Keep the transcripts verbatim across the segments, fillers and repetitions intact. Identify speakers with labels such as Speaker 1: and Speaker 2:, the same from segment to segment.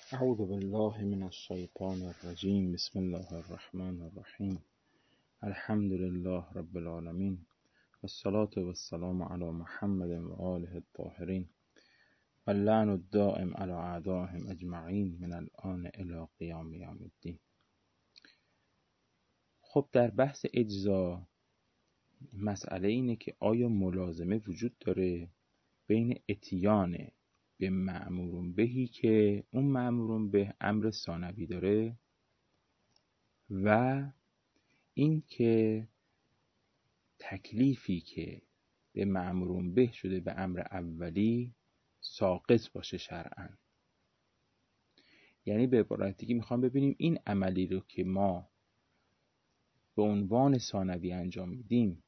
Speaker 1: اعوذ بالله من الشیطان الرجیم. بسم الله الرحمن الرحیم. الحمد لله رب العالمین و الصلاة و السلام علی محمد و آله الطاهرین و اللعن الدائم علی اعدائهم اجمعین من الآن الی قیام یوم الدین. خب در بحث اجزا مسئله اینه که آیا ملازمه وجود داره بین اتیان به مأمور بهی که اون مأمور به امر ثانوی داره و این که تکلیفی که به مأمور به شده به امر اولی ساقط باشه شرعاً. یعنی به عبارت دیگه میخوام ببینیم این عملی رو که ما به عنوان ثانوی انجام میدیم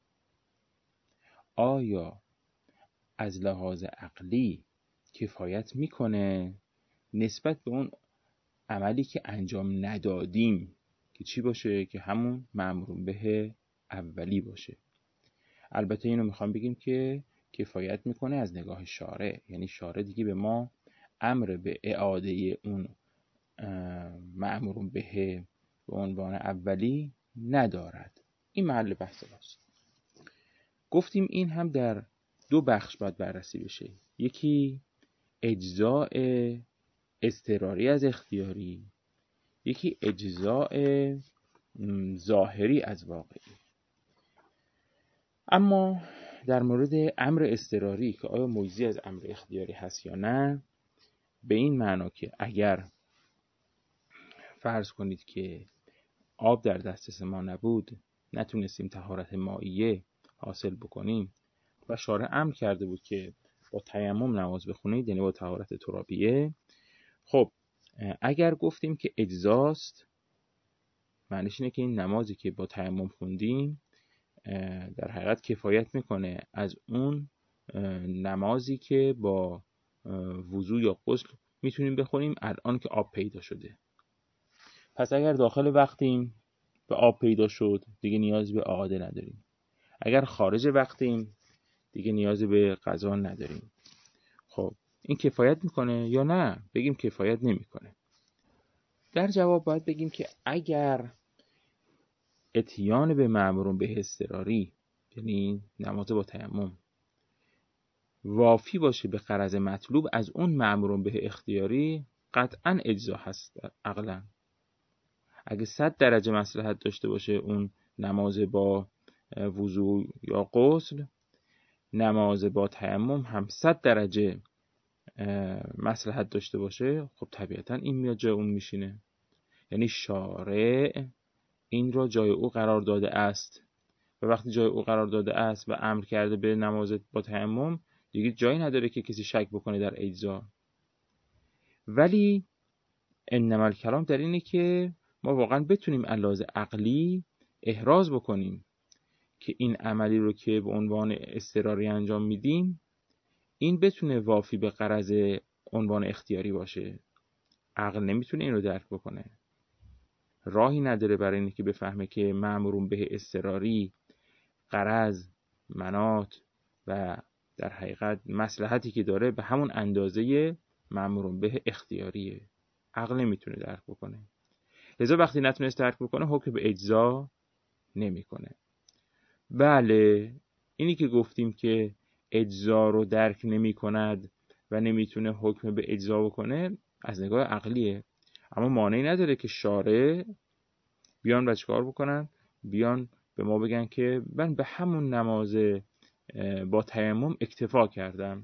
Speaker 1: آیا از لحاظ عقلی کفایت میکنه نسبت به اون عملی که انجام ندادیم که چی باشه؟ که همون مأمور به اولی باشه. البته اینو میخوام بگیم که کفایت میکنه از نگاه شارع، یعنی شارع دیگه به ما امر به اعاده اون مأمور به به عنوان اولی ندارد. این محل بحث ماست. گفتیم این هم در دو بخش باید بررسی بشه. یکی اجزاء اضطراری از اختیاری، یکی اجزاء ظاهری از واقعی. اما در مورد امر اضطراری که آیا مجزی از امر اختیاری هست یا نه، به این معنا که اگر فرض کنید که آب در دسترس ما نبود، نتونستیم طهارت مائیه حاصل بکنیم و شارع امر کرده بود که با تیمم نماز بخونید، یعنی با طهارت ترابیه، خب اگر گفتیم که اجزاست، معنیش اینه که این نمازی که با تیمم خوندیم در حقیقت کفایت میکنه از اون نمازی که با وضو یا غسل میتونیم بخونیم الان که آب پیدا شده. پس اگر داخل وقتیم به آب پیدا شد دیگه نیاز به اعاده نداریم، اگر خارج وقتیم دیگه نیاز به قضا نداریم. خب این کفایت میکنه یا نه؟ بگیم کفایت نمیکنه. در جواب باید بگیم که اگر اتیان به مأمور به اضطراری، یعنی نماز با تیمم، وافی باشه به غرض مطلوب از اون مأمور به اختیاری، قطعاً اجزا هست عقلاً. اگه صد درجه مصلحت داشته باشه اون نماز با وضو یا غسل، نماز با تیمم هم صد درجه مصلحت داشته باشه، خب طبیعتاً این میاد جای اون میشینه. یعنی شارع این را جای او قرار داده است و وقتی جای او قرار داده است و امر کرده به نماز با تیمم، دیگه جایی نداره که کسی شک بکنه در اجزا. ولی انما الکلام در اینه که ما واقعا بتونیم علاوه عقلی احراز بکنیم که این عملی رو که به عنوان اضطراری انجام میدیم این بتونه وافی به غرض عنوان اختیاری باشه. عقل نمیتونه این رو درک بکنه، راهی نداره برای اینه که بفهمه که مأمور به اضطراری غرض، مناط و در حقیقت مصلحتی که داره به همون اندازه مأمور به اختیاریه. عقل نمیتونه درک بکنه. لذا وقتی نتونست درک بکنه حکم به اجزا نمیکنه. بله، اینی که گفتیم که اجزا رو درک نمی کند و نمیتونه حکم به اجزا بکنه از نگاه عقلیه، اما مانعی نداره که شارع بیان و چیکار بکنن؟ بیان به ما بگن که من به همون نماز با تیمم اکتفا کردم،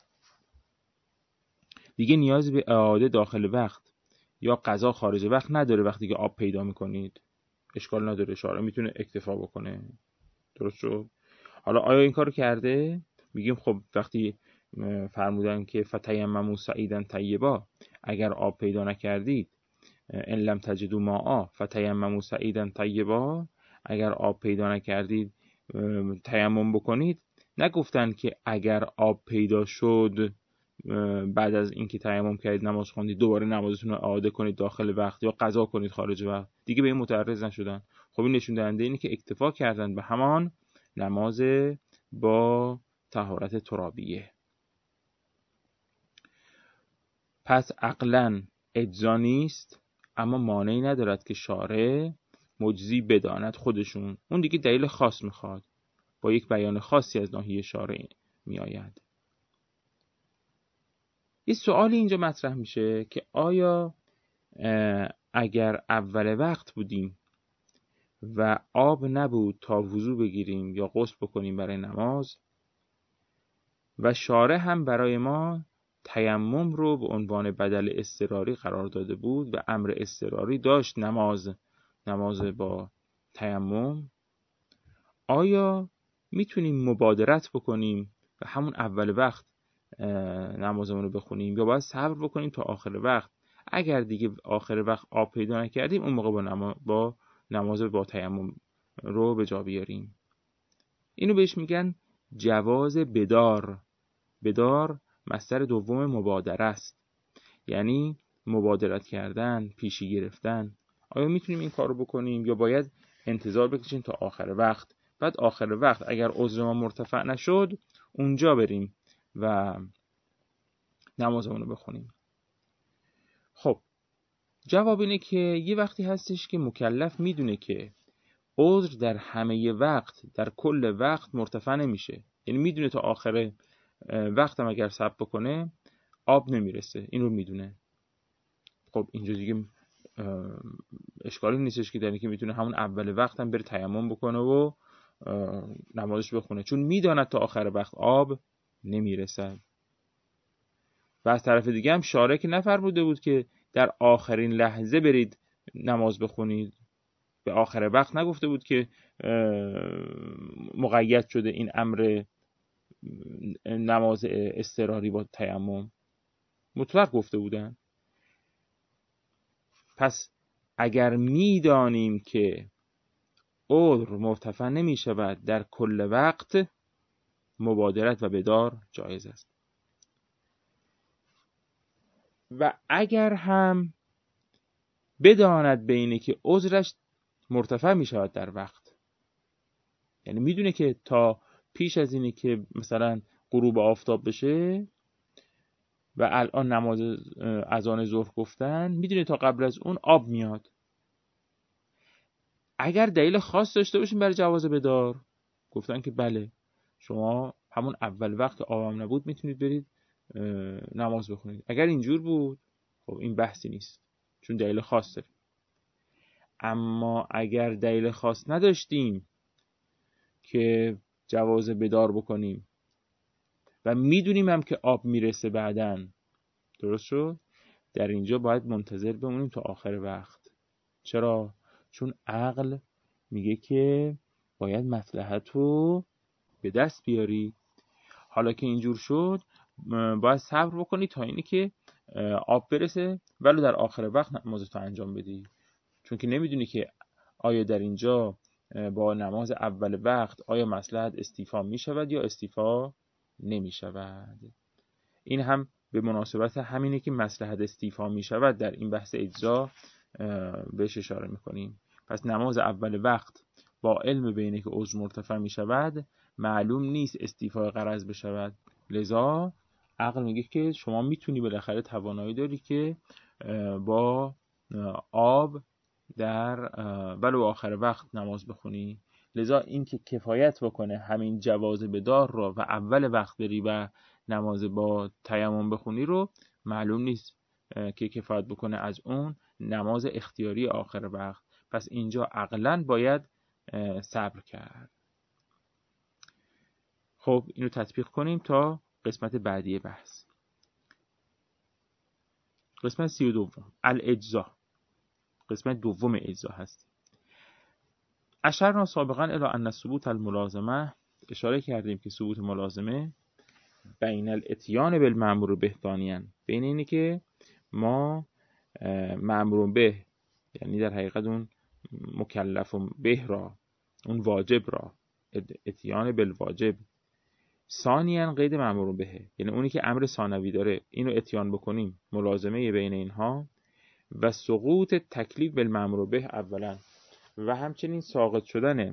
Speaker 1: دیگه نیازی به اعاده داخل وقت یا قضا خارج وقت نداره. وقتی که آب پیدا میکنید اشکال نداره، شارع میتونه اکتفا بکنه. درست شد؟ حالا آیا این کارو کرده؟ میگیم خب وقتی فرمودن که فتیمموا صعیدا طیبا، اگر آب پیدا نکردید، ان لم تجدوا ماء فتیمموا صعیدا طیبا، اگر آب پیدا نکردید تیمم بکنید. نگفتن که اگر آب پیدا شد بعد از اینکه تیمم کردید نماز خوندید دوباره نمازتون رو اعاده کنید داخل وقت یا قضا کنید خارج وقت. دیگه به این متعرض نشدن. خب این نشون دهنده اینه که اکتفا کردن به همان نماز با طهارت ترابیه. پس عقلاً اجزا نیست، اما مانعی ندارد که شارع مجزی بداند خودشون. اون دیگه دلیل خاص میخواد، با یک بیان خاصی از ناحیه شارع می آید. یه سوالی اینجا مطرح میشه که آیا اگر اول وقت بودیم و آب نبود تا وضو بگیریم یا غسل بکنیم برای نماز و شارع هم برای ما تیمم رو به عنوان بدل اضطراری قرار داده بود و امر اضطراری داشت نماز نماز با تیمم، آیا میتونیم مبادرت بکنیم و همون اول وقت نمازمون رو بخونیم یا باید صبر بکنیم تا آخر وقت؟ اگر دیگه آخر وقت آب پیدا نکردیم اون موقع با نماز با نماز با تیمم رو به جا بیاریم. اینو بهش میگن جواز بدار. بدار مصدر دوم مبادره است، یعنی مبادرت کردن، پیشی گرفتن. آیا میتونیم این کار رو بکنیم یا باید انتظار بکشیم تا آخر وقت، بعد آخر وقت اگر عذر ما مرتفع نشد اونجا بریم و نمازمون رو بخونیم؟ خب جواب اینه که یه وقتی هستش که مکلف میدونه که عذر در همه وقت، در کل وقت مرتفع نمیشه، یعنی میدونه تا آخر وقت هم اگر صبر بکنه آب نمیرسه، این رو میدونه. خب اینجا دیگه اشکالی نیستش که در اینکه میتونه همون اول وقت هم بره تیمم بکنه و نمازش بخونه، چون میداند تا آخر وقت آب نمیرسه. و از طرف دیگه هم شارع که نفرموده بود که در آخرین لحظه برید نماز بخونید، به آخر وقت نگفته بود که مقید شده این امر نماز اضطراری با تیمم، مطلق گفته بودن. پس اگر میدانیم که عذر مرتفع نمی شود در کل وقت، مبادرت و بدار جایز است. و اگر هم بداند بینه که عذرش مرتفع می شود در وقت، یعنی میدونه که تا پیش از اینه که مثلا غروب آفتاب بشه و الان نماز اذان ظهر گفتن، میدونه تا قبل از اون آب میاد، اگر دلیل خاص داشته باشیم برای جواز بدار، گفتن که بله شما همون اول وقت که آبم نبود میتونید برید نماز بخونید. اگر اینجور بود خب این بحثی نیست، چون دلیل خاص داریم. اما اگر دلیل خاص نداشتیم که جواز بدار بکنیم و میدونیم هم که آب میرسه بعدن، درست شد، در اینجا باید منتظر بمونیم تا آخر وقت. چرا؟ چون عقل میگه که باید مصلحت رو به دست بیاری. حالا که اینجور شد باید صبر بکنی تا اینی که آب برسه ولی در آخر وقت نمازتو انجام بدی، چون که نمیدونی که آیا در اینجا با نماز اول وقت آیا مصلحت استیفا میشود یا استیفا نمیشود. این هم به مناسبت همینه که مصلحت استیفا میشود در این بحث اجزا بهش اشاره میکنیم. پس نماز اول وقت با علم به اینه که عذر مرتفع میشود معلوم نیست استیفای غرض بشود، لذا عقل میگه که شما میتونی بالاخره توانایی داری که با آب در ولو آخر وقت نماز بخونی. لذا این که کفایت بکنه همین جواز بدار رو و اول وقت بری و نماز با تیمم بخونی رو معلوم نیست که کفایت بکنه از اون نماز اختیاری آخر وقت. پس اینجا عقلاً باید صبر کرد. خب اینو تطبیق کنیم تا قسمت بعدی بحث. قسمت سی و دوم الاجزا، قسمت دوم اجزا هست. اشرنا سابقا الی ان ثبوت الملازمه، اشاره کردیم که ثبوت ملازمه بین الاتیان بالمأمور به ثانیاً، بین اینه که ما مأمور به، یعنی در حقیقت اون مکلف به را، اون واجب را، اتیان بالواجب، ثانیاً قید مأمور به، یعنی اونی که امر ثانوی داره اینو اتیان بکنیم، ملازمه بین اینها. و سقوط تکلیف بالمأمور به اولا، و همچنین ساقط شدن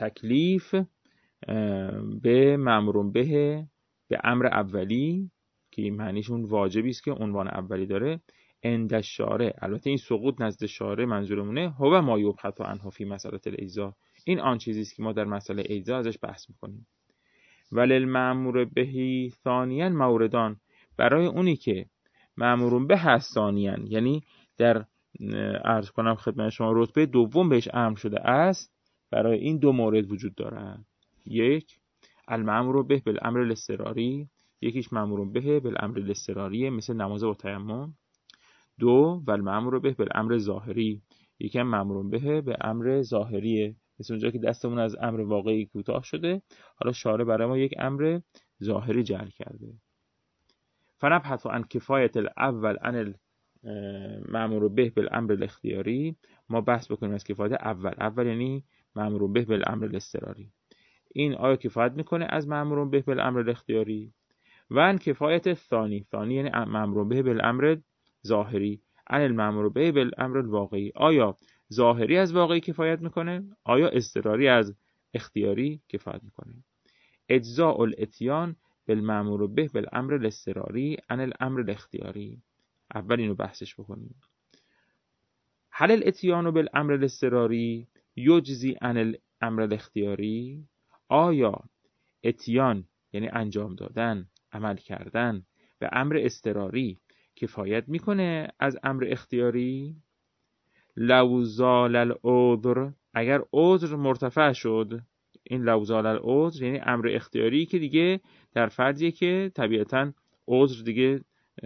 Speaker 1: تکلیف به مأمور به به امر اولی که این معنیشون واجبی است که عنوان اولی داره. عند الشارع، البته این سقوط نزد شارع منظورمونه، هو ما یبحث عنه فی مسئله الایذا، این آن چیزی است که ما در مسئله ایذا ازش بحث میکنیم. وللمأمور بهی ثانیاً موردان، برای اونی که مأمور به هست ثانیاً، یعنی در عرض کنم خدمت شما رتبه دوم بهش امر شده است، برای این دو مورد وجود دارد. یک، المأمور به بالامر الاضطراری، یکیش مأمور به بالامر الاضطراری مثل نماز با تیمم. دو، و المأمور به بالامر ظاهری، یکی هم مأمور به به امر ظاهریه، مثل اونجا که دستمون از امر واقعی کوتاه شده، حالا شارع برای ما یک امر ظاهری جعل کرده. فنبحث عن کفایت الاول عن المأمور به بالامر الاختیاری، ما بحث بکنیم از کفایت اول. اول یعنی مأمور به بالامر الاضطراری، این آیا کفایت میکنه از مأمور به بالامر الاختیاری؟ و عن کفایت ثانی، ثانی یعنی مأمور به بالامر ظاهری، عن المأمور به بالامر الواقعی، آیا ظاهری از واقعی کفایت میکنه؟ آیا اضطراری از اختیاری کفایت میکنه؟ اجزاء الاتیان بالمأمور به بالامر الاضطراری عن الامر الاختیاری، اول اینو بحثش بکنیم. هل الاتیان بالامر الاضطراری یجزی عن الامر الاختیاری، آیا اتیان یعنی انجام دادن، عمل کردن به امر اضطراری کفایت میکنه از امر اختیاری؟ لو زال العذر، اگر عذر مرتفع شد، این لو زال العذر یعنی امر اختیاری که دیگه در فرضیه که طبیعتاً عذر دیگه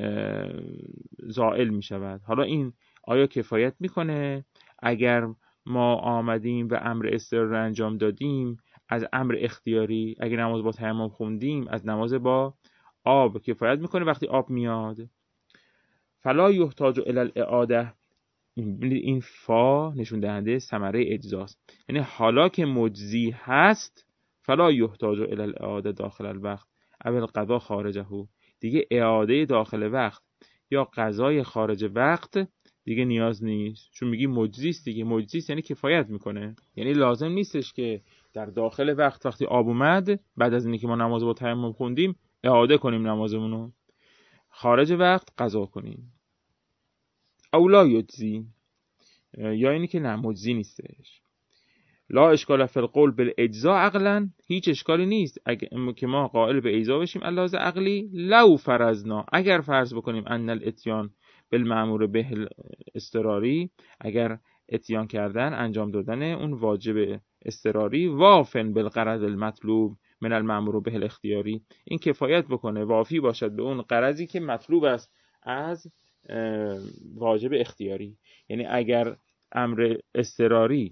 Speaker 1: زائل میشود، حالا این آیا کفایت میکنه اگر ما آمدیم و امر اضطراری انجام دادیم از امر اختیاری؟ اگر نماز با تیمم خوندیم از نماز با آب کفایت میکنه وقتی آب میاد؟ فلا یحتاج الی الاعاده، این فا نشون دهنده ثمره اجزاست، یعنی حالا که مجزی هست فلا یحتاج الی الاعاده داخل الوقت او القضا خارجه، دیگه اعاده داخل وقت یا قضای خارج وقت دیگه نیاز نیست، چون میگی مجزیست دیگه. مجزیست یعنی کفایت میکنه، یعنی لازم نیستش که در داخل وقت وقتی آب اومد بعد از اینکه ما نماز با تیمم خوندیم اعاده کنیم نمازمونو، خارج وقت قضا کنیم. اولا یجزی، یا اینی که نه مجزی نیستش. لا اشکال فی القول بالاجزاء عقلا، هیچ اشکالی نیست اگه که ما قائل به ایجزا بشیم علاوه عقلی. لو فرضنا، اگر فرض بکنیم ان الاتیان بالمأمور به اضطراری، اگر اتیان کردن انجام دادن اون واجب اضطراری وافن بالغرض المطلوب من المأمور به الاختیاری، این کفایت بکنه، وافی باشد به اون غرضی که مطلوب است از واجب اختیاری. یعنی اگر امر اضطراری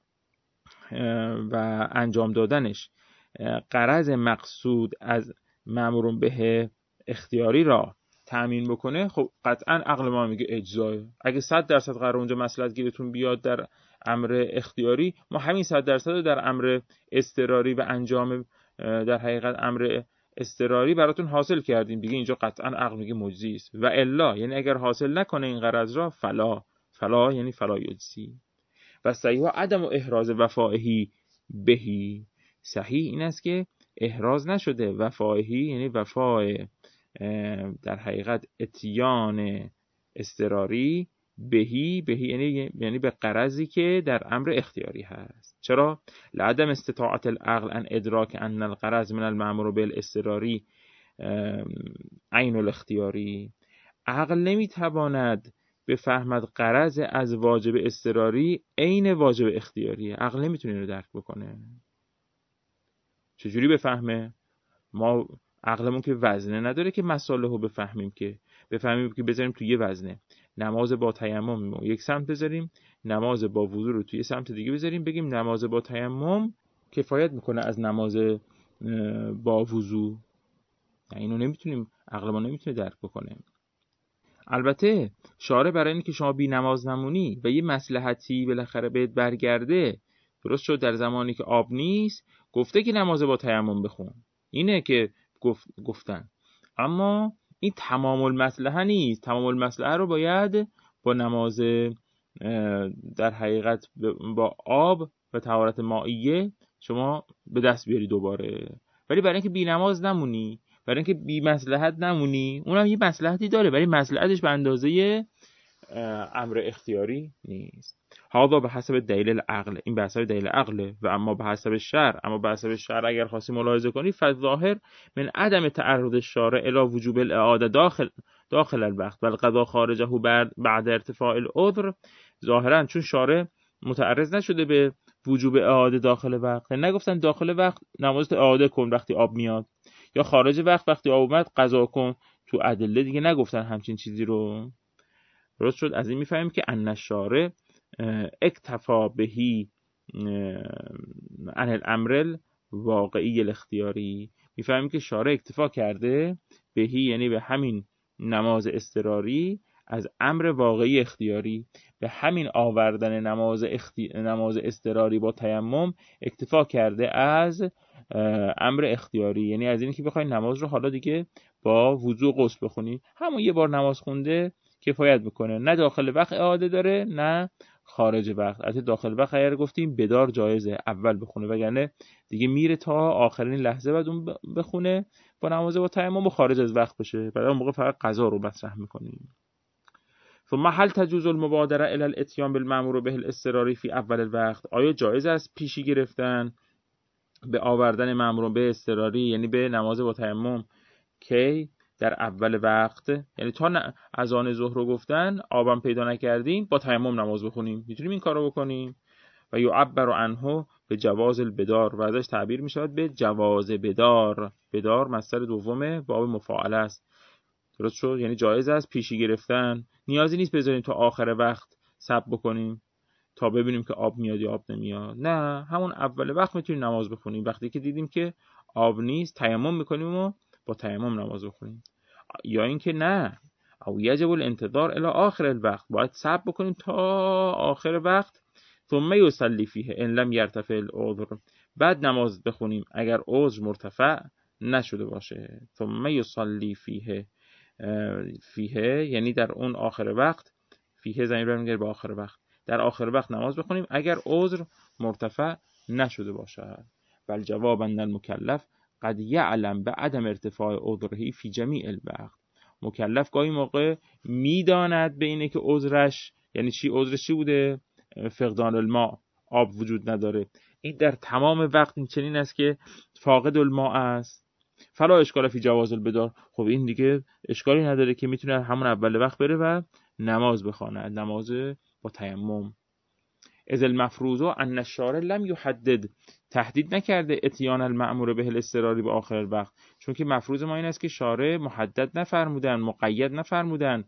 Speaker 1: و انجام دادنش غرض مقصود از مأمور به اختیاری را تأمین بکنه، خب قطعا عقل ما میگه اجزاه. اگه صد درصد قرار اونجا مصلحت گیرتون بیاد در امر اختیاری، ما همین صد درصد رو در امر اضطراری و انجام در حقیقت امر اضطراری براتون حاصل کردیم دیگه، اینجا قطعا عقل میگه مجزی است. و الا یعنی اگر حاصل نکنه این غرض را فلا، فلا یعنی فلا یجزی. و صحیح و عدم و احراز وفائهی بهی، صحیح این است که احراز نشده، وفائهی یعنی وفای در حقیقت اتیان اضطراری، بهی بهی یعنی یعنی به غرضی که در امر اختیاری هست. چرا؟ لعدم استطاعت العقل ان ادراک ان الغرض من المأمور بالاضطراری عین الاختیاری، عقل نمیتواند بفهمد غرض از واجب اضطراری عین واجب اختیاریه، عقل نمیتونه اینو درک بکنه. چجوری بفهمه؟ ما عقلمون که وزنه نداره که مصالحو بفهمیم، که بفهمیم که بذاریم توی یه وزنه، نماز با تیمم رو یک سمت بذاریم، نماز با وضو رو توی سمت دیگه بذاریم، بگیم نماز با تیمم کفایت میکنه از نماز با وضو. اینو نمیتونیم، عقل ما نمیتونه درک بکنه. البته شارع برای اینکه شما بی نماز نمونی و یه مصلحتی بالاخره بهت برگرده، درست شد در زمانی که آب نیست، گفته که نماز با تیمم بخون، اینه که گفت گفتن، اما این تمام المصلحه نیست. تمام المصلحه رو باید با نماز در حقیقت با آب و طهارت مائیه شما به دست بیاری دوباره. ولی برای اینکه بی نماز نمونی برای اینکه بی مصلحت نمونی. اونم یه مصلحتی داره ولی مصلحتش به اندازه امر اختیاری نیست. هذا به حسب دلیل العقل، این به حسب دلیل عقله. و اما به حسب شرع، اما به حسب شرع اگر خاصی ملاحظه کنی فظاهر من عدم تعرض الشارع الی وجوب الاعاده داخل داخل الوقت بل قضا خارجه بعد ارتفاع العذر. ظاهرا چون شارع متعرض نشده به وجوب اعاده داخل وقت، نگفتن داخل وقت نماز اعاده کن وقتی آب میاد، یا خارج وقت وقتی آب اومد قضا کن. تو ادله دیگه نگفتن همچین چیزی رو. درست شد؟ از این میفهمیم که ان الشارع اکتفا بهی عن الامر واقعی الاختیاری. میفهمیم که شارع اکتفا کرده بهی یعنی به همین نماز اضطراری از امر واقعی اختیاری، به همین آوردن نماز اختی... نماز اضطراری با تیمم اکتفا کرده از امر اختیاری، یعنی از اینکه بخوای نماز رو حالا دیگه با وضو غسل بخونی، همون یه بار نماز خونده کفایت میکنه، نه داخل وقت اعاده داره نه خارج وقت. البته داخل وقت اگر گفتیم بدار جایزه اول بخونه، وگرنه دیگه میره تا آخرین لحظه بعد اون بخونه با نماز با تیمم و خارج از وقت بشه، بعد اون موقع فقط قضا رو مطرح میکنیم. ثم هل تجوز المبادره الی الاتیان بالمأمور به الاضطراری فی اول الوقت؟ آیا جایز است پیشی گرفتن به آوردن مأمور به اضطراری یعنی به نماز با تیمم کی؟ در اول وقت، یعنی تا اذان ظهر رو گفتن آبم پیدا نکردیم با تیمم نماز بخونیم، میتونیم این کارو بکنیم. و یعبر عنه به جواز البدار، و ازش تعبیر میشود به جواز بدار. بدار مصدر دومه باب مفاعله است. درست شد؟ یعنی جایز است پیشی گرفتن، نیازی نیست بذاریم تا آخر وقت صبر بکنیم تا ببینیم که آب میاد یا آب نمیاد، نه همون اول وقت میتونیم نماز بخونیم. وقتی که دیدیم که آب نیست تیمم میکنیم و با تیمم نماز بخونیم. یا اینکه نه او یجب الانتظار الی آخر الوقت، باید صبر بکنیم تا آخر وقت. ثم یصلی فیه ان لم یرتفع العذر، بعد نماز بخونیم اگر عذر مرتفع نشده باشه. ثم یصلی فیه فیه یعنی در اون آخر وقت، فیه زمین برمیگره به آخر وقت، در آخر وقت نماز بخونیم اگر عذر مرتفع نشده باشد. بل جواب ان المکلف قد یعلم به عدم ارتفاع عذره فی جمیع الوقت. مکلف گاهی موقع میداند به اینه که عذرش یعنی چی، عذرش چی بوده؟ فقدان الماء، آب وجود نداره. این در تمام وقت این چنین است که فاقد الماء است. فلا اشکال فی جواز البدار، خب این دیگه اشکالی نداره که میتونه همون اول وقت بره و نماز بخونه، نماز با تیمم. از المفروض ان الشارع لم یحدد، تحدید نکرده اتیان المأمور به الاضطراری به آخر الوقت، چون که مفروض ما این است که شارع محدد نفرمودن، مقید نفرمودن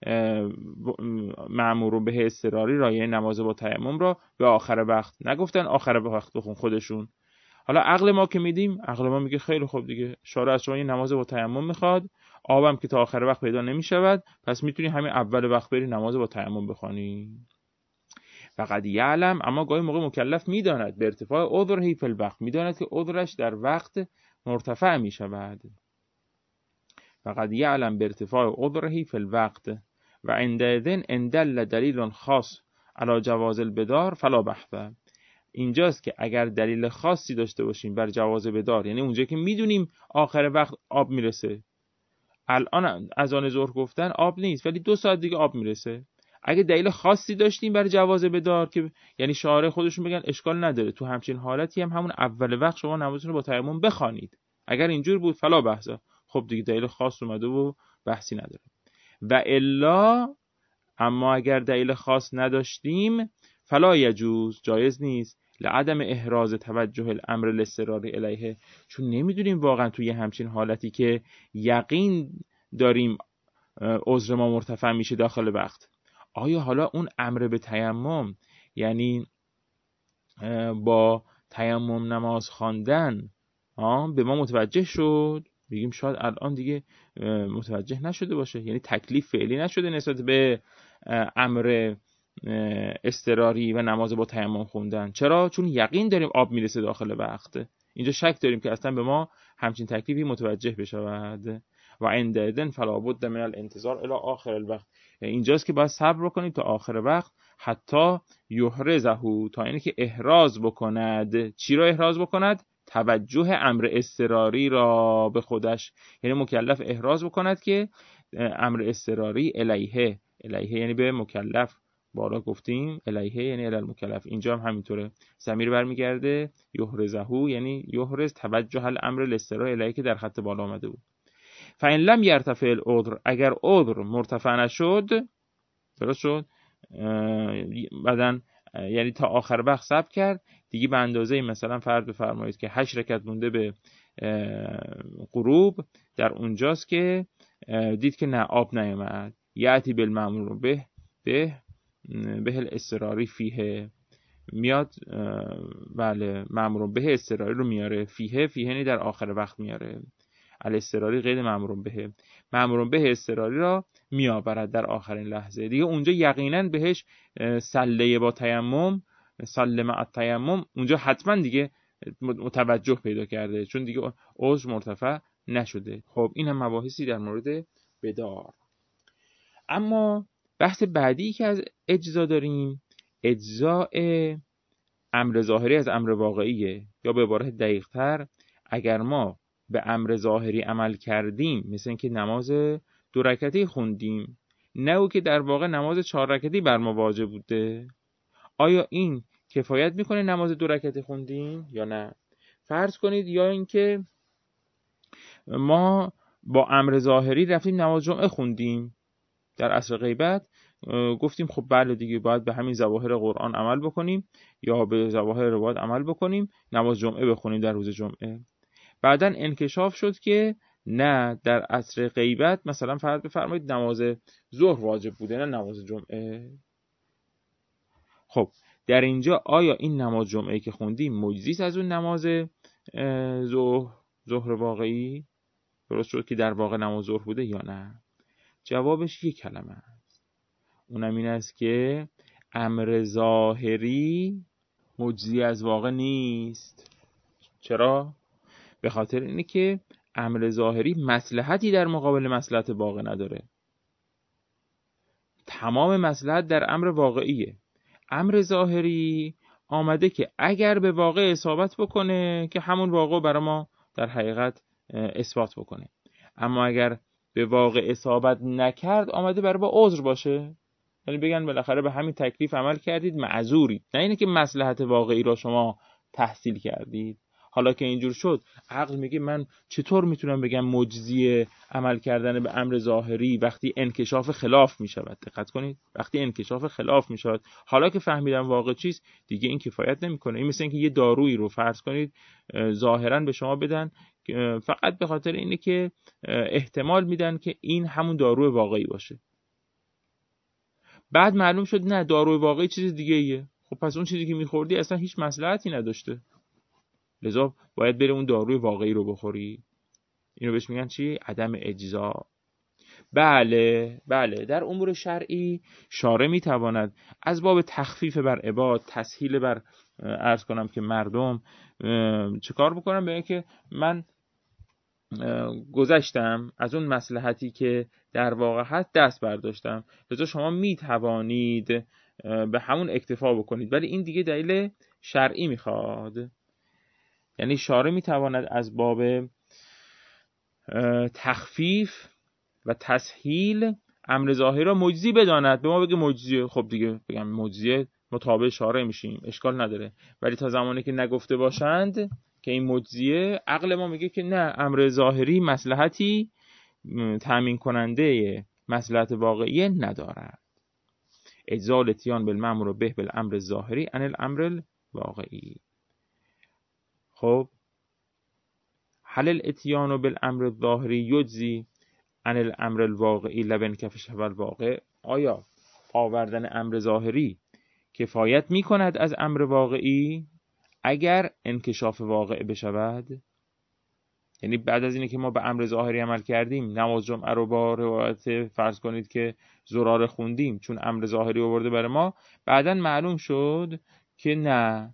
Speaker 1: مأمور به اضطراری را یعنی نماز با تیمم را به آخر وقت، نگفتن آخر وقت بخون خودشون. حالا عقل ما که میدیم، عقل ما میگه خیلی خوب دیگه، شارع از شما یه نماز با تیمم میخواد، آبم که تا آخر وقت پیدا نمیشود، پس میتونی همین اول وقت بری نماز با تیمم بخوانی. فقط یعلم، اما گاهی موقع مکلف میداند به ارتفاع عذره فی الوقت، میداند که عذرش در وقت مرتفع میشود. فقط یعلم به ارتفاع عذره فی الوقت و عندئذ ان دل دلیل خاص علی جواز البدار فلا بحث. اینجاست که اگر دلیل خاصی داشته باشیم بر جواز بدار، یعنی اونجا که میدونیم آخر وقت آب میرسه، الان اذان ظهر گفتن آب نیست ولی دو ساعت دیگه آب میرسه، اگه دلیل خاصی داشتیم برای جواز بدار که یعنی شارع خودشون بگن اشکال نداره تو همچین حالتی هم همون اول وقت شما نمازتون رو با تیمم بخوانید، اگر اینجور بود فلا بحثه، خب دیگه دلیل خاص اومده و بحثی نداره. و الا اما اگر دلیل خاص نداشتیم فلا یجوز، جایز نیست، لعدم احراز توجه الامر الاضطراری الیه، چون نمیدونیم واقعا توی همچین حالتی که یقین داریم عذر ما مرتفع میشه داخل وقت، آیا حالا اون امر به تیمم یعنی با تیمم نماز خواندن به ما متوجه شد؟ بگیم شاید الان دیگه متوجه نشده باشه، یعنی تکلیف فعلی نشده نسبت به امر اضطراری و نماز با تیمم خوندن. چرا؟ چون یقین داریم آب میرسه داخل وقت، اینجا شک داریم که اصلا به ما همچین تکلیفی متوجه بشود. و عندئذ فلا بد من الانتظار الی آخر الوقت، اینجاست که باید صبر بکنید تا آخر وقت، حتی یحرزه، تا اینکه احراز بکند. چی رو احراز بکند؟ توجه امر اضطراری را به خودش، یعنی مکلف احراز بکند که امر اضطراری الیه، الیه یعنی به مکلف، بالا گفتیم الیه یعنی الی المکلف، اینجا هم همینطوره، ضمیر برمیگرده یحرزه یعنی یحرز توجه الامر الاضطراری الیه که در خط بالا آمده بود. فإن لم یرتفع العذر، اگر عذر مرتفع نشد، درست شد، بعدن یعنی تا آخر وقت صبر کرد دیگه، به اندازه مثلا فرض بفرمایید که هشت رکعت مونده به غروب، در اونجاست که دید که نه آب نیامد، یأتی بالمأمور به به به الاضطراری فیه، میاد بله مأمور به اضطراری رو میاره، فیه فیه یعنی در آخر وقت میاره، الاضطراری غیر مأمور به، مأمور به اضطراری را میآورد در آخرین لحظه دیگه، اونجا یقینا بهش سله با تیمم، سله مع التیمم، اونجا حتما دیگه متوجه پیدا کرده چون دیگه عذر مرتفع نشده. خب این هم مباحثی در مورد بدار. اما بحث بعدی که از اجزا داریم، اجزاء امر ظاهری از امر واقعیه، یا به عبارت دقیق تر اگر ما به امر ظاهری عمل کردیم، مثل اینکه نماز دو رکعتی خوندیم، نه او که در واقع نماز چهار رکعتی بر ما واجب بوده، آیا این کفایت میکنه نماز دو رکعتی خوندیم یا نه؟ فرض کنید یا اینکه ما با امر ظاهری رفتیم نماز جمعه خوندیم در عصر غیبت، گفتیم خب بله دیگه باید به همین ظواهر قرآن عمل بکنیم یا به ظواهر روایات عمل بکنیم، نماز جمعه بخونیم در روز جمعه. بعدن انکشاف شد که نه، در عصر غیبت مثلا فرض بفرمایید نماز ظهر واجب بوده نه نماز جمعه. خب در اینجا آیا این نماز جمعه که خوندیم مجزی از اون نماز ظهر ظهر واقعی درست شد که در واقع نماز ظهر بوده یا نه؟ جوابش یک کلمه است، اونم این است که امر ظاهری مجزی از واقع نیست. چرا؟ به خاطر اینه که امر ظاهری مصلحتی در مقابل مصلحت واقع نداره، تمام مصلحت در امر واقعیه. امر ظاهری آمده که اگر به واقع اصابت بکنه که همون واقع برای ما در حقیقت اثبات بکنه، اما اگر به واقع اصابت نکرد آمده برای با عذر باشه، یعنی بگن بالاخره به همین تکلیف عمل کردید معذورید، نه اینه که مصلحت واقعی را شما تحصیل کردید. حالا که اینجور شد عقل میگه من چطور میتونم بگم مجزی عمل کردن به امر ظاهری وقتی انکشاف خلاف میشود؟ دقت کنید، وقتی انکشاف خلاف میشود، حالا که فهمیدم واقع چیست دیگه این کفایت نمیکنه. این مثل اینکه یه دارویی رو فرض کنید ظاهرا به شما بدن فقط به خاطر اینه که احتمال میدن که این همون دارو واقعی باشه، بعد معلوم شد نه داروی واقعی چیز دیگه ایه. خب پس اون چیزی که میخوردی اصلا هیچ مصلحتی نداشته، لذا باید بره اون داروی واقعی رو بخوری. اینو بهش میگن چی؟ عدم اجزا. بله بله در امور شرعی شارع میتواند از باب تخفیف بر عباد، تسهیل بر عرض کنم که مردم چه کار بکنم، به اینکه من گذشتم از اون مصلحتی که در واقع هست دست برداشتم، لذا شما میتوانید به همون اکتفا بکنید، ولی این دیگه دلیل شرعی میخواد. یعنی شارع میتواند از باب تخفیف و تسهیل امر ظاهری را مجزی بداند، به ما بگه مجزیه، خب دیگه بگم مجزیه مطابق شارع میشیم، اشکال نداره. ولی تا زمانی که نگفته باشند که این مجزیه، عقل ما میگه که نه، امر ظاهری مصلحتی تامین کننده مصلحت واقعی ندارد. اجزاء الاتیان بالمأمور به بالامر الظاهری عن الامر الواقعی. خب هل الاتیان بالامر الظاهری یجزی عن الامر الواقعی لبن کفش و الواقع؟ آیا آوردن امر ظاهری کفایت میکند از امر واقعی اگر انکشاف واقع بشود؟ یعنی بعد از اینه که ما به امر ظاهری عمل کردیم، نماز جمعه رو با روایت فرض کنید که زرار خوندیم چون امر ظاهری آورده برای ما، بعداً معلوم شد که نه،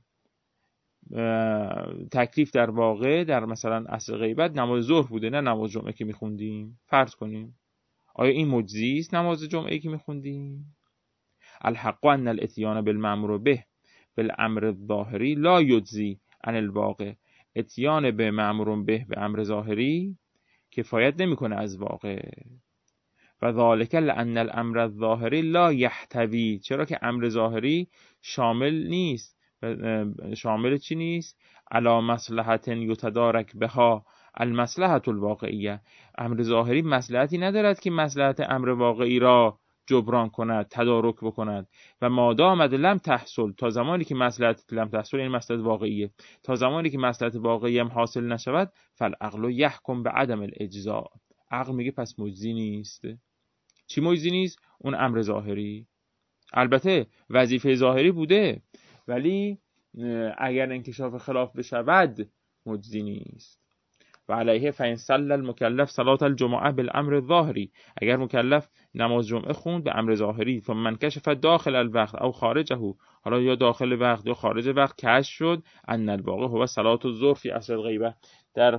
Speaker 1: تکلیف در واقع در مثلا عصر غیبت نماز ظهر بوده نه نماز جمعه که میخوندیم، فرض کنیم، آیا این مجزی است نماز جمعه که میخوندیم؟ الحق ان الاتیان بالمأمور به بالامر الظاهری لا یجزی عن الواقع. اتیان به مأمور به به امر ظاهری کفایت نمیکنه از واقع. و ذالک لأن الامر الظاهری لا یحتوی، چرا که امر ظاهری شامل نیست. شامل چی نیست؟ علی مصلحت یتدارک بها المصلحت الواقعیه. امر ظاهری مصلحتی ندارد که مصلحت امر واقعی را جبران کند، تدارک بکند. و مادام لم تحصل، تا زمانی که مصلحت لم تحصل یعنی مصلحت واقعیه، تا زمانی که مصلحت واقعی هم حاصل نشود، فالعقل یحکم به عدم الاجزاء. عقل میگه پس مجزی نیست. چی مجزی نیست؟ اون امر ظاهری. البته وظیفه ظاهری بوده، ولی اگر انکشاف خلاف بشود مجزی نیست. و علیه فإن صلى المکلف صلاة الجمعه بالامر الظاهری، اگر مکلف نماز جمعه خوند به امر ظاهری، ثم انکشف داخل الوقت او خارجه، حالا یا داخل وقت یا خارج وقت کشف شد، ان الواقع هو صلاة الظهر فی عصر الغیبه، در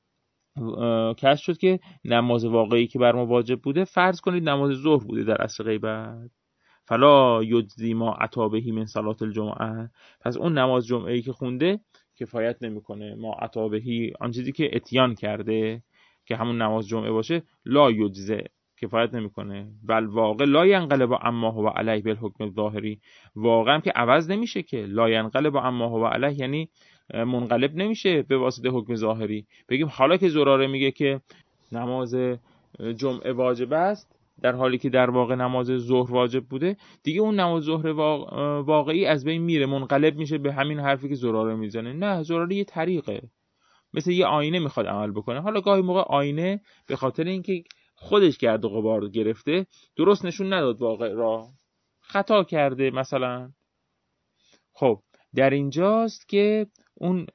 Speaker 1: کشف شد که نماز واقعی که بر ما واجب بوده فرض کنید نماز ظهر بوده در عصر غیبت، فلا یجزی ما اتى به من صلاة الجمعه، پس اون نماز جمعه‌ای که خونده کفایت نمیکنه. ما اتى به، آن چیزی که اتیان کرده که همون نماز جمعه باشه، لا یجزه، کفایت نمیکنه. بل واقع لا ینقلب اما هو علیه بالحکم الظاهری، واقعا که عوض نمیشه که. لا ینقلب اما هو علیه یعنی منقلب نمیشه به واسطه حکم ظاهری. بگیم حالا که زراره میگه که نماز جمعه واجب است، در حالی که در واقع نماز ظهر واجب بوده، دیگه اون نماز ظهر واقعی از بین میره، منقلب میشه به همین حرفی که زراره میزنه. نه، زراره یه طریقه، مثل یه آینه میخواد عمل بکنه. حالا گاهی موقع آینه به خاطر اینکه خودش گرد و غبار گرفته درست نشون نداد واقع را، خطا کرده مثلا. خب در اینجاست که اون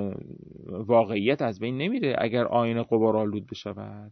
Speaker 1: واقعیت از بین نمیره اگر آینه غبارآلود بشود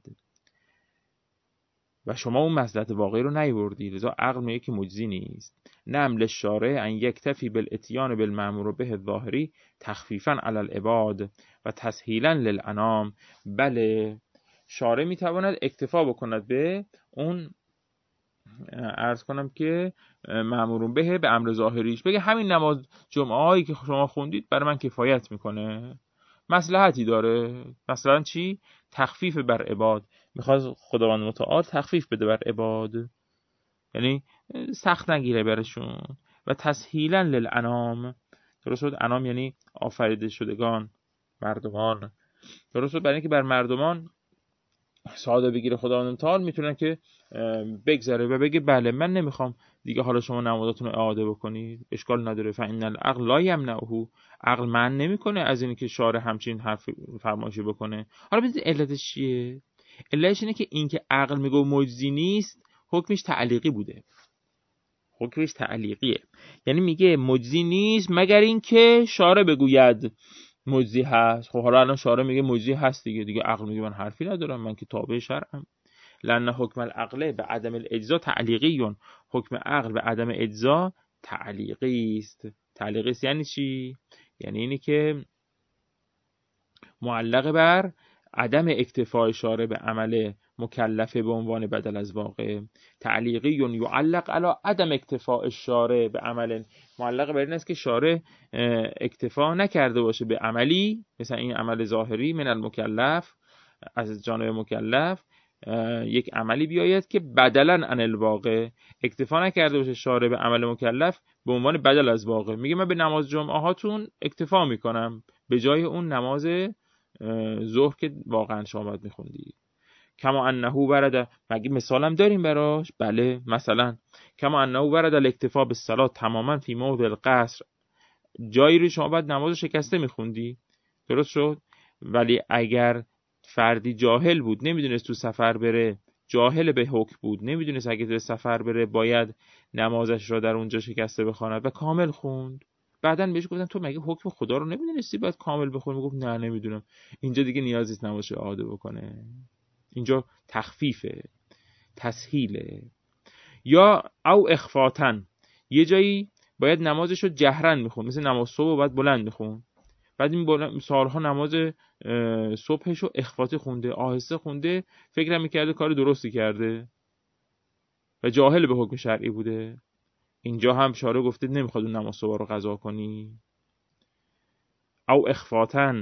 Speaker 1: و شما اون مصلحت واقعی رو نیوردی، لذا عقل میگه که مجزی نیست. نعم للشارع ان یکتفی بالاتیان بالمأمور به الظاهری تخفیفا علی العباد و تسهیلا للانام. بله، شارع میتواند اکتفا بکند به اون، عرض کنم که مأمور به به امر ظاهریش، بگه همین نماز جمعه هایی که شما خوندید برای من کفایت میکنه، مصلحتی داره. مثلا چی؟ تخفیف بر عباد، میخواد خداوند متعال تخفیف بده بر عباد، یعنی سخت نگیره برشون. و تسهیلا للانام، درست شد؟ انام یعنی آفریده شدگان، مردمان. درست شد؟ برای اینکه بر مردمان ساده بگیره خداوند متعال، میتونن که بگذره و بگه بله من نمیخوام دیگه حالا شما نمازاتون رو اعاده بکنید، اشکال نداره. فإن العقل لا یمنعه، عقل من نمیکنه از اینی که شارع همچین حرف فرمایشی بکنه. حالا ببینید علتش چیه؟ علتش اینه که این که عقل میگه مجزی نیست، حکمش تعلیقی بوده. حکمش تعلیقیه، یعنی میگه مجزی نیست مگر اینکه شارع بگوید مجزی هست. خب حالا الان شارع میگه مجزی هست دیگه، دیگه عقل میگه من حرفی ندارم، من که تابع شرعم. لأن حکم العقل به عدم الاجزا تعلیقی، حکم عقل به عدم اجزا تعلیقی است. تعلیقی است یعنی چی؟ یعنی اینی که معلق بر عدم اکتفای شارع به عمل مکلفه به عنوان بدل از واقع. تعلیقی یعلق علی عدم اکتفاء الشارع به عمل، معلق بر این است که شارع اکتفا نکرده باشه به عملی، مثلا این عمل ظاهری من المکلف، از جانب مکلف یک عملی بیاید که بدلا عن الواقع، اکتفا نکرده باشه شارع به عمل مکلف به عنوان بدل از واقع. میگه من به نماز جمعه هاتون اکتفا میکنم به جای اون نماز ظهر که واقعا شما باید میخوندی. کما انه ورد، مگه مثالم داریم براش؟ بله، مثلا کما انه ورد الاکتفا بالصلاه تماما فی موضع القصر، جایی رو شما باید نماز شکسته میخوندی، درست شد؟ ولی اگر فردی جاهل بود، نمیدونست تو سفر بره، جاهل به حکم بود، نمیدونست اگه تو سفر بره باید نمازش را در اونجا شکسته بخواند و کامل خوند، بعدن بهش گفتن تو مگه حکم خدا رو نمیدونستی باید کامل بخونی؟ میگفت نه نمیدونم. اینجا دیگه نیازی نیست نمازش اعاده بکنه، اینجا تخفیفه، تسهیله. یا او اخفاتن، یه جایی باید نمازش رو جهرن میخون، مثل نماز صبح باید بلند میخون، بعد این سالها نماز صبحش رو اخفاتی خونده، آهسته خونده، فکر میکرده کار درستی کرده و جاهل به حکم شرعی بوده. اینجا هم شارع گفته نمیخواد اون نماز صبح رو قضا کنی. او اخفاتن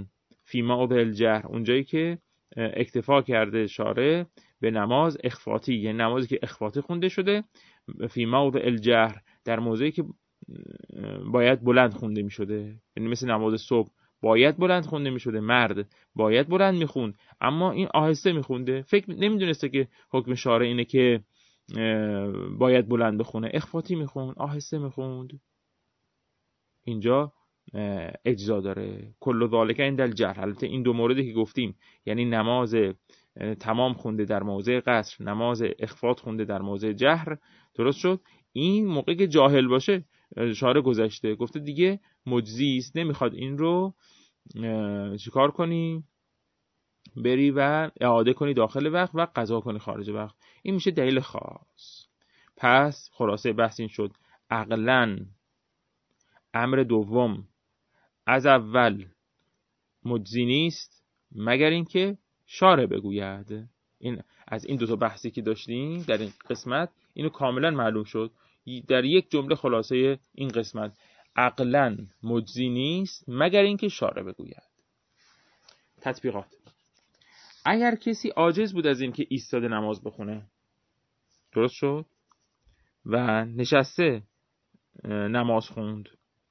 Speaker 1: فی موضع الجهر، اونجایی که اکتفا کرده شارع به نماز اخفاتی، یعنی نمازی که اخفاتی خونده شده، فی موضع الجهر در موضعی که باید بلند خونده می شده، یعنی مثل نماز صبح باید بلند خونده می شده، مرد باید بلند می خوند، اما این آهسته می خونده، فکر نمیدونسته که حکم شارع اینه که باید بلند بخونه، اخفاتی می خوند، آهسته می خوند، اینجا اجزا داره. کل ذالک عند الجهر. البته این دو موردی که گفتیم، یعنی نماز تمام خونده در موضع قصر، نماز اخفات خونده در موضع جهر، درست شد. این موقعی که جاهل باشه شارع گذشته گفته دیگه مجزی است، نمیخواد این رو چیکار کنی، بری و اعاده کنی داخل وقت و قضا کنی خارج وقت. این میشه دلیل خاص. پس خلاصه بحث این شد عقلاً امر دوم از اول مجزی نیست مگر اینکه شارع بگوید. این از این دو تا بحثی که داشتیم در این قسمت اینو کاملا معلوم شد در یک جمله خلاصه این قسمت، عقلاً مجزی نیست مگر اینکه شارع بگوید. تطبیقات: اگر کسی عاجز بود از این که ایستاده نماز بخونه، درست شد، و نشسته نماز خوند،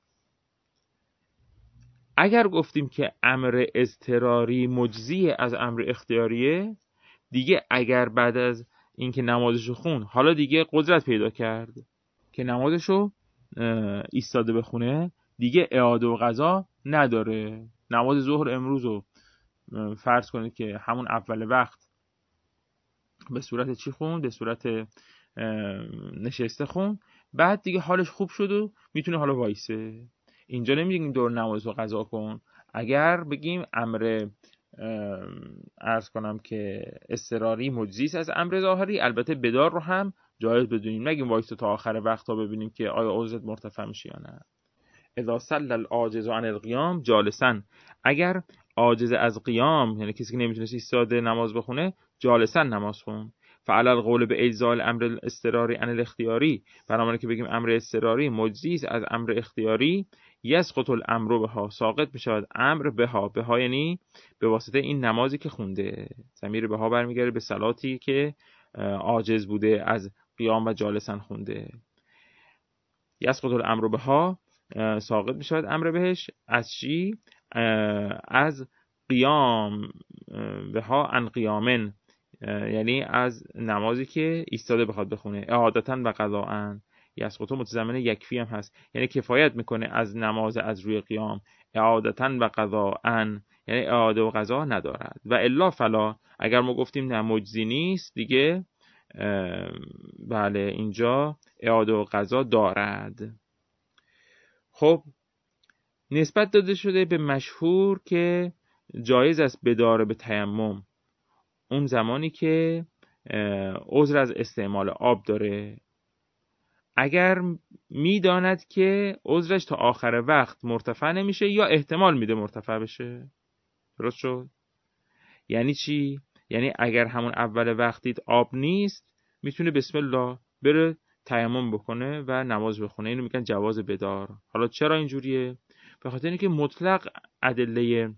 Speaker 1: اگر گفتیم که امر اضطراری مجزی از امر اختیاریه، دیگه اگر بعد از اینکه نمازشو خون حالا دیگه قدرت پیدا کرد که نمازشو ایستاده بخونه، دیگه اعاده و قضا نداره. نماز ظهر امروزو فرض کنید که همون اول وقت به صورت چی خون؟ به صورت نشسته خون، بعد دیگه حالش خوب شد و میتونه حالا وایسه. اینجا نمیگیم دور نماز رو قضا کن. اگر بگیم امر عرض کنم که اضطراری مجزی است از امر ظاهری، البته بدار رو هم جایز بدونیم، نگیم وایسه تا آخر وقت تا ببینیم که آیا عضوت مرتفع میشه یا نه. اذا صلى العاجز عن القیام جالسا، اگر عاجز از قیام، یعنی کسی که نمیتونه ایستاده نماز بخونه، جالسا نماز خون. فعلى القول به اجزاء الامر الاضطراری عن الاختیاری، برای که بگیم امر اضطراری مجزی است از امر اختیاری، یسقط الامر بها، ساقط میشود امر بها. بها یعنی به واسطه این نمازی که خونده. ضمیر بها برمیگره به صلاتی که عاجز بوده از قیام و جالسا خونده. یسقط الامر بها، ساقط میشود امر بهش. از چی؟ از قیام بها عن قیامن، یعنی از نمازی که ایستاده بخواد بخونه. اعادتا و قضاء، یسقط متضمن یکفی هم هست، یعنی کفایت میکنه از نماز از روی قیام. اعادتا و قضاء یعنی اعاده و قضا ندارد. و الا فلا، اگر ما گفتیم نه مجزی نیست، دیگه بله اینجا اعاده و قضا دارد. خب نسبت داده شده به مشهور که جایز است بداره به تیمم اون زمانی که عذر از استعمال آب داره، اگر میداند که عذرش تا آخر وقت مرتفع نمیشه یا احتمال میده مرتفع بشه. درست شد؟ یعنی چی؟ یعنی اگر همون اول وقتیت آب نیست، میتونه بسم الله بره تیمم بکنه و نماز بخونه. اینو میگن جواز بدار. حالا چرا اینجوریه؟ به خاطر اینکه مطلق ادله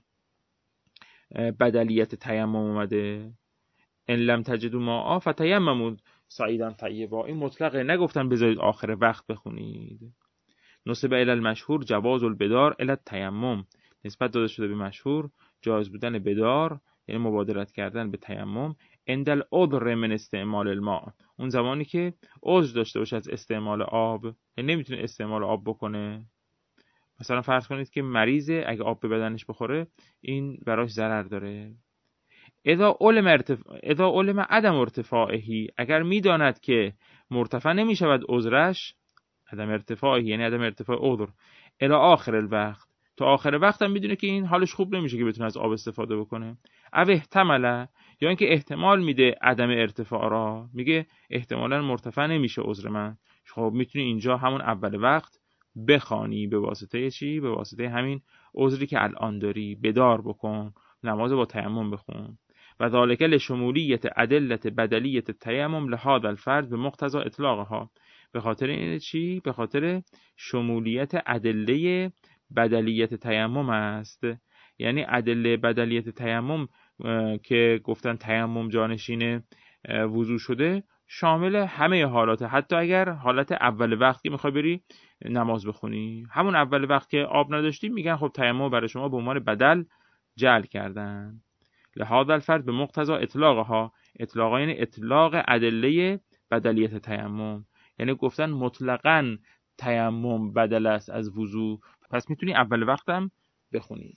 Speaker 1: بدلیت تیمم اومده. ان لم تجدوا ماء فتیمموا صعیدا طیبا، این مطلقه، نگفتن بذارید آخر وقت بخونید. نسب الی المشهور جواز البدار الی التیمم، نسبت داده شده به مشهور جایز بودن بدار، یعنی مبادرت کردن به تیمم. عند العذر من استعمال الماء، اون زمانی که عذر داشته باشه از استعمال آب، یعنی نمیتونه استعمال آب بکنه. مثلا فرض کنید که مریضه، اگه آب به بدنش بخوره این براش ضرر داره. اذا علم ارتفاع اذا علم عدم ارتفاعه، اگر میداند که مرتفع نمیشود عذرش، عدم ارتفاعه یعنی عدم ارتفاع عذر، الی آخر الوقت، تا آخر وقت هم میدونه که این حالش خوب نمیشه که بتونه از آب استفاده بکنه. او احتمالا، یا اینکه احتمال میده عدم ارتفاع را، میگه احتمالا مرتفع نمیشه عذر من، خب میتونی اینجا همون اول وقت بخوانی به واسطه چی؟ به واسطه همین عذری که الان داری بدار بکن، نماز با تیمم بخون. و ذالک لشمولیت ادلت بدلیت تیمم لهذا الفرد به مقتضا اطلاقها، به خاطر این چی؟ به خاطر شمولیت ادله بدلیت تیمم است، یعنی ادله بدلیت تیمم که گفتن تیمم جانشین وضو شده شامل همه حالات، حتی اگر حالت اول وقت که میخوای بری نماز بخونی، همون اول وقت که آب نداشتی میگن خب تیمم برای شما به عنوان بدل جعل کردن. لهذا الفرد به مقتضا اطلاقها، اطلاقا یعنی اطلاق ادله بدلیت تیمم، یعنی گفتن مطلقاً تیمم بدل است از وضو، پس میتونی اول وقتم بخونی.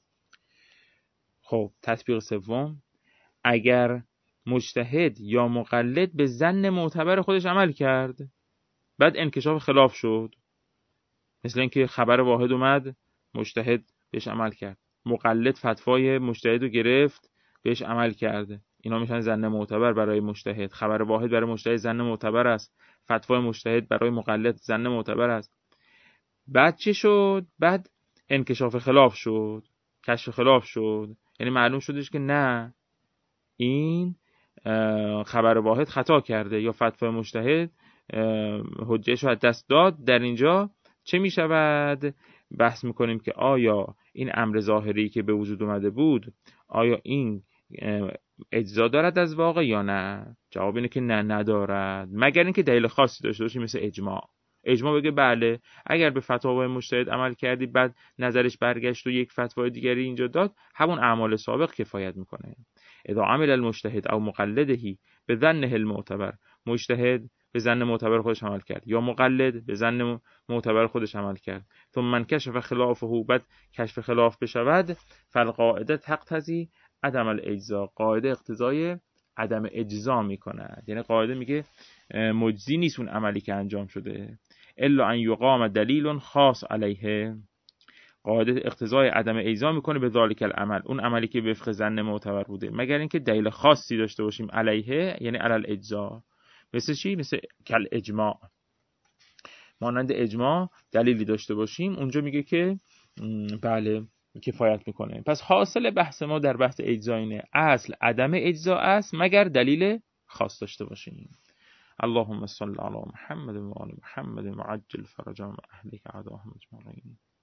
Speaker 1: خب تطبیق سوم، اگر مجتهد یا مقلد به ظن معتبر خودش عمل کرد بعد انکشاف خلاف شد، مثل اینکه خبر واحد اومد مجتهد بهش عمل کرد، مقلد فتوای مجتهد رو گرفت بهش عمل کرده، اینا میشن ظن معتبر برای مجتهد. خبر واحد برای مجتهد ظن معتبر است، فتوای مجتهد برای مقلد ظن معتبر است. بعد چی شد؟ بعد انکشاف خلاف شد، کشف خلاف شد، یعنی معلوم شدش که نه این خبر واحد خطا کرده یا فتوای مجتهد حجتش رو از دست داد. در اینجا چه می شود؟ بحث میکنیم که آیا این امر ظاهری که به وجود اومده بود آیا این اجزا دارد از واقع یا نه؟ جواب اینه که نه ندارد، مگر اینکه دلیل خاصی داشته باشه، مثل اجماع. اجماع بگه بله اگر به فتوای مجتهد عمل کردی بعد نظرش برگشت و یک فتوای دیگری اینجا داد، همون اعمال سابق کفایت میکنه. اذا عمل المجتهد او مقلده به ظنه المعتبر، مجتهد به ظن معتبر خودش عمل کرد یا مقلد به ظن معتبر خودش عمل کرد، ثم من کشف خلافه، بعد کشف خلاف بشود، فالقاعده تقتضی عدم الاجزا، قاعده اقتضای عدم اجزا میکند، یعنی قاعده میگه مجزی نیست اون عملی که انجام شده، الا ان یقام دلیل خاص علیه، قاعده اقتضای عدم اجزا میکنه به ذالک العمل، اون عملی که وفق ظن معتبر بوده، مگر اینکه دلیل خاصی داشته باشیم علیه، یعنی علی الاجزا. مثل چی؟ مثل کل اجماع، مانند اجماع دلیلی داشته باشیم، اونجا میگه که بله کفایت میکنه. پس حاصل بحث ما در بحث اجزا اینه، اصل عدم اجزا است مگر دلیل خاص داشته باشیم. اللهم صل علی محمد و آل محمد وعجل فرجهم اهلک اعداهم اجمعین.